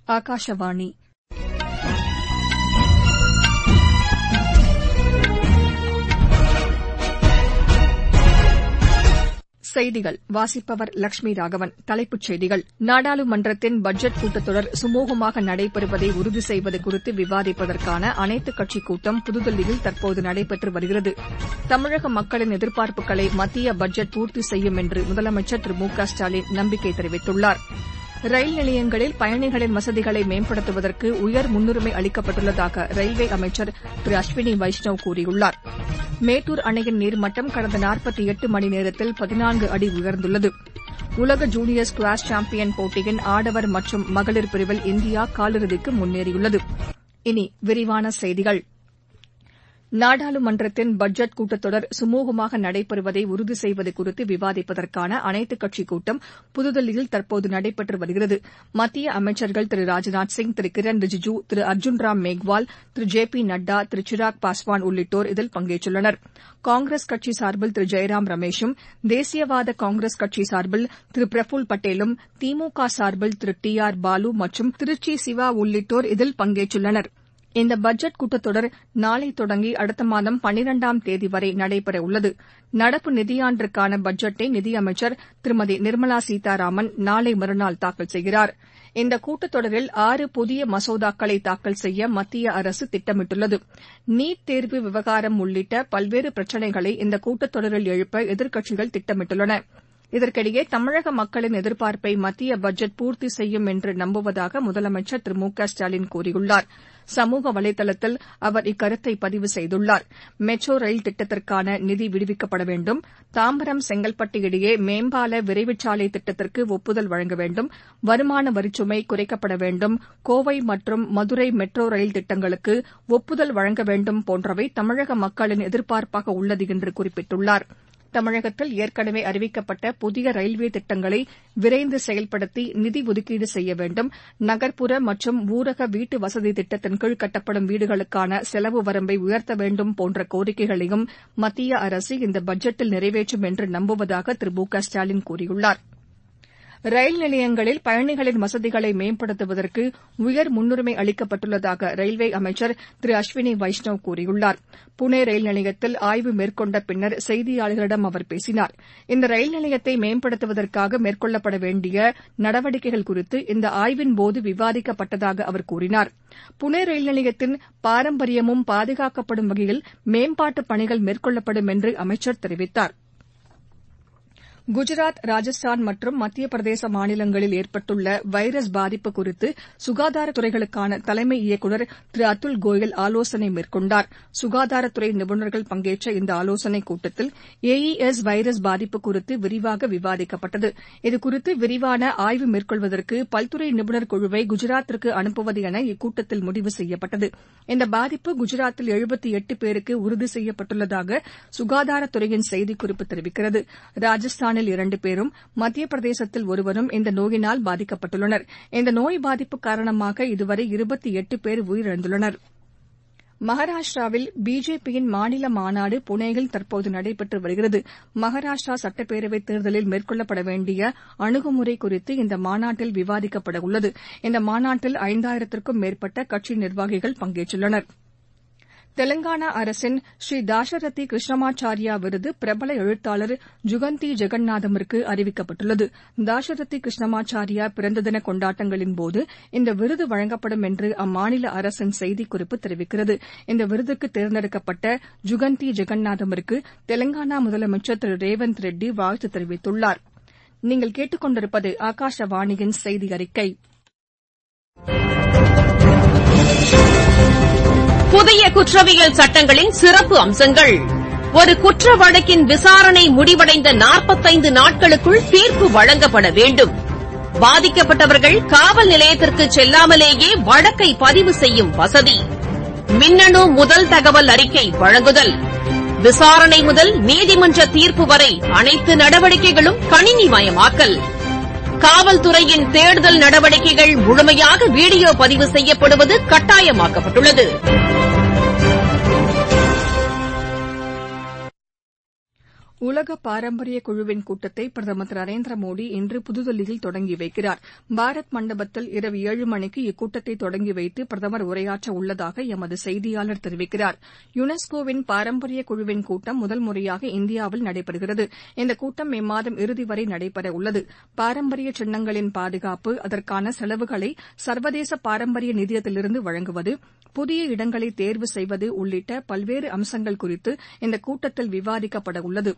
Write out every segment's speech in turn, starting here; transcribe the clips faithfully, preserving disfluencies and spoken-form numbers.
ஆகாஷவாணி செய்திகள் வாசிப்பவர் லட்சுமி ராகவன். தலைப்புச் செய்திகள். நாடாளுமன்றத்தின் பட்ஜெட் கூட்டத்தொடர் சுமூகமாக நடைபெறுவதை உறுதி செய்வது குறித்து விவாதிப்பதற்கான அனைத்துக் கட்சிக் கூட்டம் புதுதில்லியில் தற்போது நடைபெற்று வருகிறது. தமிழக மக்களின் எதிர்பார்ப்புகளை மத்திய பட்ஜெட் பூர்த்தி செய்யும் என்று முதலமைச்சர் திரு மு க ஸ்டாலின் நம்பிக்கை தெரிவித்துள்ளார். ரயில் நிலையங்களில் பயணிகளின் வசதிகளை மேம்படுத்துவதற்கு உயர் முன்னுரிமை அளிக்கப்பட்டுள்ளதாக ரயில்வே அமைச்சர் திரு அஸ்வினி வைஷ்ணவ் கூறியுள்ளார். மேட்டூர் அணையின் நீர்மட்டம் கடந்த நாற்பத்தி எட்டு மணி நேரத்தில் பதினான்கு அடி உயர்ந்துள்ளது. உலக ஜூனியர் ஸ்குவாஷ் சாம்பியன் போட்டியின் ஆடவர் மற்றும் மகளிர் பிரிவில் இந்தியா காலிறுதிக்கு முன்னேறியுள்ளது. இனி விரிவான செய்திகள். நாடாளுமன்றத்தின் பட்ஜெட் கூட்டத்தொடர் சுமூகமாக நடைபெறுவதை உறுதி செய்வது குறித்து விவாதிப்பதற்கான அனைத்துக் கட்சிக் கூட்டம் புதுதில்லியில் தற்போது நடைபெற்று வருகிறது. மத்திய அமைச்சர்கள் திரு ராஜ்நாத் சிங், திரு கிரண் ரிஜிஜூ, திரு அர்ஜுன் ராம் மேக்வால், திரு ஜே பி நட்டா, திரு சிராக் பாஸ்வான் உள்ளிட்டோர் இதில் பங்கேற்றுள்ளனர். காங்கிரஸ் கட்சி சார்பில் திரு ஜெயராம் ரமேஷும், தேசியவாத காங்கிரஸ் கட்சி சார்பில் திரு பிரஃபுல் பட்டேலும், திமுக சார்பில் திரு டி ஆர் பாலு மற்றும் திருச்சி சிவா உள்ளிட்டோர் இதில் பங்கேற்றுள்ளனர். இந்த பட்ஜெட் கூட்டத்தொடர் நாளை தொடங்கி அடுத்த மாதம் பன்னிரண்டாம் தேதி வரை நடைபெறவுள்ளது. நடப்பு நிதியாண்டிற்கான பட்ஜெட்டை நிதியமைச்சர் திருமதி நிர்மலா சீதாராமன் நாளை மறுநாள் தாக்கல் செய்கிறார். இந்த கூட்டத்தொடரில் ஆறு புதிய மசோதாக்களை தாக்கல் செய்ய மத்திய அரசு திட்டமிட்டுள்ளது. நீட் தேர்வு விவகாரம் உள்ளிட்ட பல்வேறு பிரச்சினைகளை இந்த கூட்டத்தொடரில் எழுப்ப எதிர்க்கட்சிகள் திட்டமிட்டுள்ளன. இதற்கிடையே தமிழக மக்களின் எதிர்பார்ப்பை மத்திய பட்ஜெட் பூர்த்தி செய்யும் என்று நம்புவதாக முதலமைச்சர் திரு மு க ஸ்டாலின் கூறியுள்ளார். சமூக வலைதளத்தில் அவர் இக்கருத்தை பதிவு செய்துள்ளார். மெட்ரோ ரயில் திட்டத்திற்கான நிதி விடுவிக்கப்பட வேண்டும், தாம்பரம் செங்கல்பட்டு இடையே மேம்பால விரைவுச்சாலை திட்டத்திற்கு ஒப்புதல் வழங்க வேண்டும், வருமான வரிச்சுமை குறைக்கப்பட வேண்டும், கோவை மற்றும் மதுரை மெட்ரோ ரயில் திட்டங்களுக்கு ஒப்புதல் வழங்க வேண்டும் போன்றவை தமிழக மக்களின் எதிர்பார்ப்பாக உள்ளது என்று குறிப்பிட்டுள்ளார். தமிழகத்தில் ஏற்கனவே அறிவிக்கப்பட்ட புதிய ரயில்வே திட்டங்களை விரைந்து செயல்படுத்தி நிதி ஒதுக்கீடு செய்ய வேண்டும், நகர்ப்புற மற்றும் ஊரக வீட்டு வசதி திட்டத்தின் கீழ் கட்டப்படும் வீடுகளுக்கான செலவு வரம்பை உயர்த்த வேண்டும் போன்ற கோரிக்கைகளையும் மத்திய அரசு இந்த பட்ஜெட்டில் நிறைவேற்றும் என்று நம்புவதாக திரு மு க ஸ்டாலின் கூறியுள்ளார். ரயில் நிலையங்களில் பயணிகளின் வசதிகளை மேம்படுத்துவதற்கு உயர் முன்னுரிமை அளிக்கப்பட்டுள்ளதாக ரயில்வே அமைச்சர் திரு அஸ்வினி வைஷ்ணவ் கூறியுள்ளார். புனே ரயில் நிலையத்தில் ஆய்வு மேற்கொண்ட பின்னர் செய்தியாளர்களிடம் அவர் பேசினார். இந்த ரயில் நிலையத்தை மேம்படுத்துவதற்காக மேற்கொள்ளப்பட வேண்டிய நடவடிக்கைகள் குறித்து இந்த ஆய்வின்போது விவாதிக்கப்பட்டதாக அவர் கூறினார். புனே ரயில் நிலையத்தின் பாரம்பரியமும் பாதுகாக்கப்படும் வகையில் மேம்பாட்டுப் பணிகள் மேற்கொள்ளப்படும் என்று அமைச்சர் தெரிவித்தார். குஜராத், ராஜஸ்தான் மற்றும் மத்திய பிரதேச மாநிலங்களில் ஏற்பட்டுள்ள வைரஸ் பாதிப்பு குறித்து சுகாதாரத்துறைகளுக்கான தலைமை இயக்குநர் திரு அதுல் கோயல் ஆலோசனை மேற்கொண்டார். சுகாதாரத்துறை நிபுணர்கள் பங்கேற்ற இந்த ஆலோசனைக் கூட்டத்தில் ஏ இ எஸ் வைரஸ் பாதிப்பு குறித்து விரிவாக விவாதிக்கப்பட்டது. இதுகுறித்து விரிவான ஆய்வு மேற்கொள்வதற்கு பல்துறை நிபுணர் குழுவை குஜராத்திற்கு அனுப்புவது என இக்கூட்டத்தில் முடிவு செய்யப்பட்டது. இந்த பாதிப்பு குஜராத்தில் எழுபத்தி எட்டு பேருக்கு உறுதி செய்யப்பட்டுள்ளதாக சுகாதாரத்துறையின் செய்திக்குறிப்பு தெரிவிக்கிறது. ராஜஸ்தான் இரண்டு பேரும், மத்திய பிரதேசத்தில் ஒருவரும் இந்த நோயினால் பாதிக்கப்பட்டுள்ளனர். இந்த நோய் பாதிப்பு காரணமாக இதுவரை இருபத்தி எட்டு பேர் உயிரிழந்துள்ளனர். மகாராஷ்டிராவில் பிஜேபியின் மாநில மாநாடு புனேயில் தற்போது நடைபெற்று வருகிறது. மகாராஷ்டிரா சட்டப்பேரவைத் தேர்தலில் மேற்கொள்ளப்பட வேண்டிய அணுகுமுறை குறித்து இந்த மாநாட்டில் விவாதிக்கப்பட உள்ளது. இந்த மாநாட்டில் ஐந்தாயிரத்திற்கும் மேற்பட்ட கட்சி நிர்வாகிகள் பங்கேற்றுள்ளனா். தெலங்கானா அரசின் ஸ்ரீ தாசரதி கிருஷ்ணமாச்சாரியா விருது பிரபல எழுத்தாளர் ஜுகந்தி ஜெகந்நாதமிற்கு அறிவிக்கப்பட்டுள்ளது. தாசரதி கிருஷ்ணமாச்சாரியா பிறந்த தின கொண்டாட்டங்களின்போது இந்த விருது வழங்கப்படும் என்று அம்மாநில அரசின் செய்திக்குறிப்பு தெரிவிக்கிறது. இந்த விருதுக்கு தேர்ந்தெடுக்கப்பட்ட ஜுகந்தி ஜெகந்நாதமிற்கு தெலங்கானா முதலமைச்சர் திரு ரேவந்த் ரெட்டி வாழ்த்து தெரிவித்துள்ளார். நீங்கள் கேட்டுக் கொண்டிருப்பது ஆகாஷவாணியின் செய்தி அறிக்கை. புதிய குற்றவியல் சட்டங்களின் சிறப்பு அம்சங்கள். ஒரு குற்ற வழக்கின் விசாரணை முடிவடைந்த நாற்பத்தைந்து நாட்களுக்குள் தீர்ப்பு வழங்கப்பட வேண்டும். பாதிக்கப்பட்டவர்கள் காவல் நிலையத்திற்கு செல்லாமலேயே வழக்கை பதிவு செய்யும் வசதி. மின்னணு முதல் தகவல் அறிக்கை வழங்குதல். விசாரணை முதல் நீதிமன்ற தீர்ப்பு வரை அனைத்து நடவடிக்கைகளும் கணினிமயமாக்கல். காவல்துறையின் தேடுதல் நடவடிக்கைகள் முழுமையாக வீடியோ பதிவு செய்யப்படுவது கட்டாயமாக்கப்பட்டுள்ளது. உலக பாரம்பரிய குழுவின் கூட்டத்தை பிரதமர் திரு நரேந்திர மோடி இன்று புதுதில்லியில் தொடங்கி வைக்கிறார். பாரத் மண்டபத்தில் இரவு ஏழு மணிக்கு இக்கூட்டத்தை தொடங்கி வைத்து பிரதமர் உரையாற்ற உள்ளதாக எமது செய்தியாளர் தெரிவிக்கிறார். யுனெஸ்கோவின் பாரம்பரிய குழுவின் கூட்டம் முதல் முறையாக இந்தியாவில் நடைபெறுகிறது. இந்த கூட்டம் இம்மாதம் இறுதி வரை நடைபெற உள்ளது. பாரம்பரிய சின்னங்களின் பாதுகாப்பு, அதற்கான செலவுகளை சர்வதேச பாரம்பரிய நிதியத்திலிருந்து வழங்குவது, புதிய இடங்களை தேர்வு செய்வது உள்ளிட்ட பல்வேறு அம்சங்கள் குறித்து இந்த கூட்டத்தில் விவாதிக்கப்பட உள்ளது.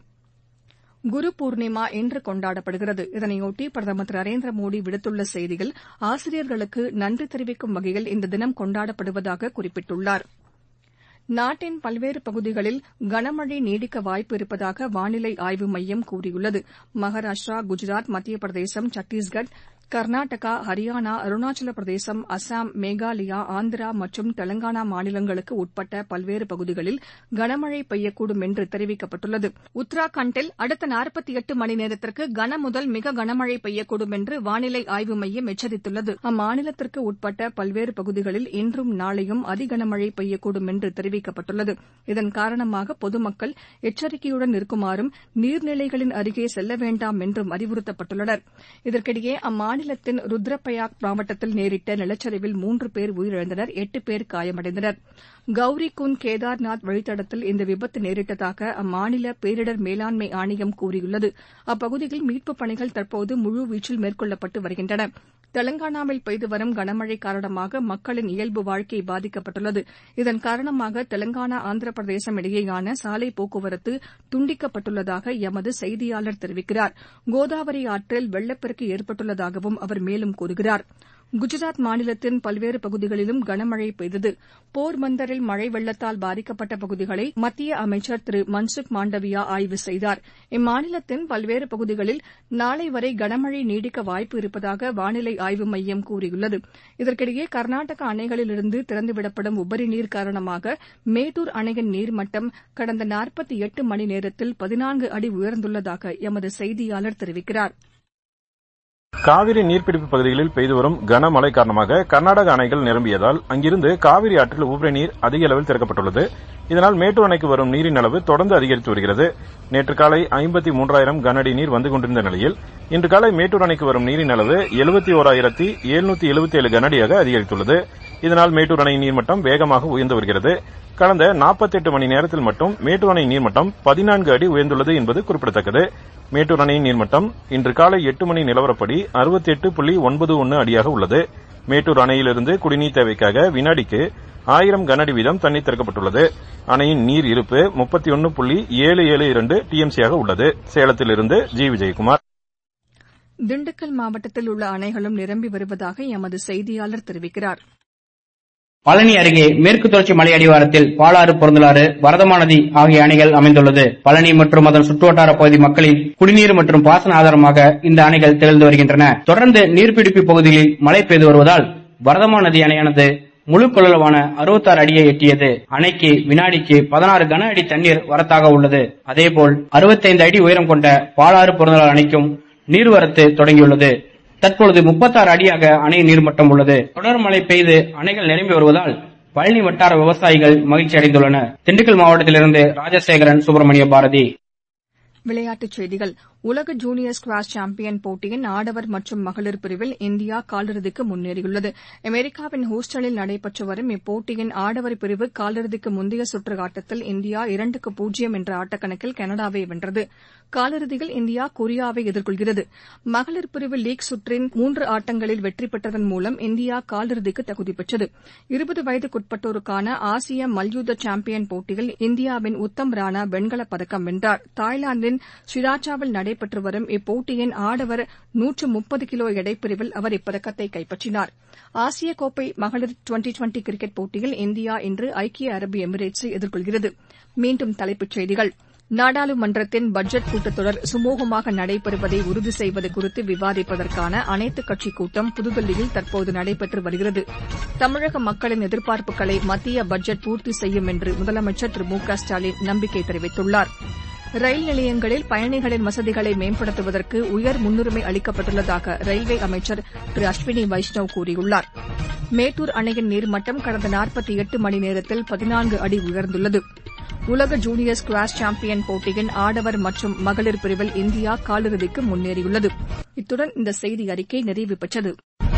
குரு பூர்ணிமா இன்று கொண்டாடப்படுகிறது. இதனையொட்டி பிரதமர் திரு நரேந்திர மோடி விடுத்துள்ள செய்தியில் ஆசிரியர்களுக்கு நன்றி தெரிவிக்கும் வகையில் இந்த தினம் கொண்டாடப்படுவதாக குறிப்பிட்டுள்ளார். நாட்டின் பல்வேறு பகுதிகளில் கனமழை நீடிக்க வாய்ப்பு இருப்பதாக வானிலை ஆய்வு மையம் கூறியுள்ளது. மகாராஷ்டிரா, குஜராத், மத்திய பிரதேசம், சத்தீஸ்கர், கர்நாடகா, ஹரியானா, அருணாச்சல பிரதேசம், அசாம், மேகாலயா, ஆந்திரா மற்றும் தெலங்கானா மாநிலங்களுக்கு உட்பட்ட பல்வேறு பகுதிகளில் கனமழை பெய்யக்கூடும் என்று தெரிவிக்கப்பட்டுள்ளது. உத்தராகண்டில் அடுத்த நாற்பத்தி எட்டு மணி நேரத்திற்கு கன முதல் மிக கனமழை பெய்யக்கூடும் என்று வானிலை ஆய்வு மையம் எச்சரித்துள்ளது. அம்மாநிலத்திற்கு உட்பட்ட பல்வேறு பகுதிகளில் இன்றும் நாளையும் அதிகனமழை பெய்யக்கூடும் என்று தெரிவிக்கப்பட்டுள்ளது. இதன் காரணமாக பொதுமக்கள் எச்சரிக்கையுடன் இருக்குமாறும் நீர்நிலைகளின் அருகே செல்ல வேண்டாம் என்றும் அறிவுறுத்தப்பட்டுள்ளனர். இதற்கிடையே அம்மாநில மாநிலத்தின் ருத்ரபயாக் மாவட்டத்தில் நேரிட்ட நிலச்சரிவில் மூன்று பேர் உயிரிழந்தனர், எட்டு பேர் காயமடைந்தனர். கௌரிகுண்ட் கேதார்நாத் வழித்தடத்தில் இந்த விபத்து நேரிட்டதாக அம்மாநில பேரிடர் மேலாண்மை ஆணையம் கூறியுள்ளது. அப்பகுதியில் மீட்புப் பணிகள் தற்போது முழுவீச்சில் மேற்கொள்ளப்பட்டு வருகின்றன. தெலங்கானாவில் பெய்து வரும் கனமழை காரணமாக மக்களின் இயல்பு வாழ்க்கை பாதிக்கப்பட்டுள்ளது. இதன் காரணமாக தெலங்கானா, ஆந்திர பிரதேசம் இடையேயான சாலை போக்குவரத்து துண்டிக்கப்பட்டுள்ளதாக எமது செய்தியாளர் தெரிவிக்கிறார். கோதாவரி ஆற்றில் வெள்ளப்பெருக்கு ஏற்பட்டுள்ளதாகவும் அவர் மேலும் கூறுகிறார். குஜராத் மாநிலத்தின் பல்வேறு பகுதிகளிலும் கனமழை பெய்தது. போர்பந்தரில் மழை வெள்ளத்தால் பாதிக்கப்பட்ட பகுதிகளை மத்திய அமைச்சர் திரு மன்சுக் மாண்டவியா ஆய்வு செய்தார். இம்மாநிலத்தின் பல்வேறு பகுதிகளில் நாளை வரை கனமழை நீடிக்க வாய்ப்பு இருப்பதாக வானிலை ஆய்வு மையம் கூறியுள்ளது. இதற்கிடையே கர்நாடக அணைகளிலிருந்து திறந்துவிடப்படும் உபரி நீர் காரணமாக மேட்டூர் அணையின் நீர்மட்டம் கடந்த நாற்பத்தி எட்டு மணி நேரத்தில் பதினான்கு அடி உயர்ந்துள்ளதாக எமது செய்தியாளர் தெரிவிக்கிறார். காவிரி நீர்பிடிப்பு பகுதிகளில் பெய்து வரும் கனமழை காரணமாக கர்நாடக அணைகள் நிரம்பியதால் அங்கிருந்து காவிரி ஆற்றில் உபரி நீர் அதிக அளவில் திறக்கப்பட்டுள்ளது. இதனால் மேட்டூர் அணைக்கு வரும் நீரின் அளவு தொடர்ந்து அதிகரித்து வருகிறது. நேற்று காலை ஐம்பத்தி மூன்றாயிரம் கன அடி நீர் வந்து கொண்டிருந்த நிலையில் இன்று காலை மேட்டூர் அணைக்கு வரும் நீரின் அளவு எழுபத்தி ஓராயிரத்தி எழுநூத்தி எழுபத்தி ஏழு கன அடியாக அதிகரித்துள்ளது. இதனால் மேட்டூர் அணை நீர்மட்டம் வேகமாக உயர்ந்து வருகிறது. கடந்த நாற்பத்தி எட்டு மணி நேரத்தில் மட்டும் மேட்டூர் அணை நீர்மட்டம் பதினான்கு அடி உயர்ந்துள்ளது என்பது குறிப்பிடத்தக்கது. மேட்டூர் அணையின் நீர்மட்டம் இன்று காலை எட்டு மணி நிலவரப்படி அறுபத்தி எட்டு புள்ளி ஒன்பது ஒன்று அடியாக உள்ளது. மேட்டூர் அணையிலிருந்து குடிநீர் தேவைக்காக வினாடிக்கு ஆயிரம் கன அடி வீதம் தண்ணீர் திறக்கப்பட்டுள்ளது. அணையின் நீர் இருப்பு முப்பத்தி ஒன்று புள்ளி ஏழு ஏழு இரண்டு டிஎம்சியாக உள்ளது. சேலத்திலிருந்து ஜி விஜயகுமார். திண்டுக்கல் மாவட்டத்தில் உள்ள அணைகளும் நிரம்பி வருவதாக எமது செய்தியாளர் தெரிவிக்கிறார். பழனி அருகே மேற்கு தொடர்ச்சி மலை அடிவாரத்தில் பாலாறு, பொருந்தலாறு, வரதமாநதி ஆகிய அணைகள் அமைந்துள்ளது. பழனி மற்றும் அதன் சுற்றுவட்டார பகுதி மக்களின் குடிநீர் மற்றும் பாசன ஆதாரமாக இந்த அணைகள் திகழ்ந்து வருகின்றன. தொடர்ந்து நீர்பிடிப்பு பகுதிகளில் மழை பெய்து வருவதால் வரதமாநதி அணையானது முழு கொள்ளளவான அறுபத்தாறு அடியை எட்டியது. அணைக்கு வினாடிக்கு பதினாறு கன அடி தண்ணீர் வரத்தாக உள்ளது. அதேபோல் அறுபத்தைந்து அடி உயரம் கொண்ட பாலாறு, பொருந்தலாறு அணைக்கும் நீர்வரத்து தொடங்கியுள்ளது. தற்பொழுது முப்பத்தாறு அடியாக அணை நீர்மட்டம் உள்ளது. தொடர் மழை பெய்து அணைகள் நிரம்பி வருவதால் பழனி வட்டார விவசாயிகள் மகிழ்ச்சி அடைந்துள்ளனர். திண்டுக்கல் மாவட்டத்திலிருந்து ராஜசேகரன், சுப்பிரமணிய பாரதி. விளையாட்டுச் செய்திகள். உலக ஜூனியர் ஸ்குவாஷ் சாம்பியன் போட்டியின் ஆடவர் மற்றும் மகளிர் பிரிவில் இந்தியா காலிறுதிக்கு முன்னேறியுள்ளது. அமெரிக்காவின் ஹூஸ்டனில் நடைபெற்று வரும் இப்போட்டியின் ஆடவர் பிரிவு காலிறுதிக்கு முந்தைய சுற்று ஆட்டத்தில் இந்தியா இரண்டுக்கு பூஜ்ஜியம் என்ற ஆட்டக்கணக்கில் கனடாவை வென்றது. காலிறுதியில் இந்தியா கொரியாவை எதிர்கொள்கிறது. மகளிர் பிரிவு லீக் சுற்றின் மூன்று ஆட்டங்களில் வெற்றி பெற்றதன் மூலம் இந்தியா காலிறுதிக்கு தகுதி பெற்றது. இருபது வயதுக்குட்பட்டோருக்கான ஆசிய மல்யுத்த சாம்பியன் போட்டியில் இந்தியாவின் உத்தம் ராணா வெண்கலப் பதக்கம் வென்றார். தாய்லாந்தின் சிராச்சாவில் நடைபெற்று வரும் இப்போட்டியின் ஆடவர் நூற்று முப்பது கிலோ எடைப்பிரிவில் அவர் இப்பதக்கத்தை கைப்பற்றினார். ஆசிய கோப்பை மகளிர் டுவெண்டி டுவெண்டி கிரிக்கெட் போட்டியில் இந்தியா இன்று ஐக்கிய அரபு எமிரேட்ஸை எதிர்கொள்கிறது. மீண்டும் தலைப்புச் செய்திகள். நாடாளுமன்றத்தின் பட்ஜெட் கூட்டத்தொடர் சுமூகமாக நடைபெறுவதை உறுதி செய்வது குறித்து விவாதிப்பதற்கான அனைத்துக் கட்சிக் கூட்டம் புதுதில்லியில் தற்போது நடைபெற்று வருகிறது. தமிழக மக்களின் எதிர்பார்ப்புகளை மத்திய பட்ஜெட் பூர்த்தி செய்யும் என்று முதலமைச்சர் திரு மு க ஸ்டாலின் நம்பிக்கை தெரிவித்துள்ளார். ரயில் நிலையங்களில் பயணிகளின் வசதிகளை மேம்படுத்துவதற்கு உயர் முன்னுரிமை அளிக்கப்பட்டுள்ளதாக ரயில்வே அமைச்சர் திரு அஸ்வினி வைஷ்ணவ் கூறியுள்ளார். மேட்டூர் அணையின் நீர்மட்டம் கடந்த நாற்பத்தி எட்டு மணி நேரத்தில் பதினான்கு அடி உயர்ந்துள்ளது. உலக ஜூனியர் ஸ்குவாஷ் சாம்பியன் போட்டியின் ஆடவர் மற்றும் மகளிர் பிரிவில் இந்தியா காலிறுதிக்கு முன்னேறியுள்ளது. இத்துடன் இந்த செய்தி அறிக்கை நிறைவு பெற்றது.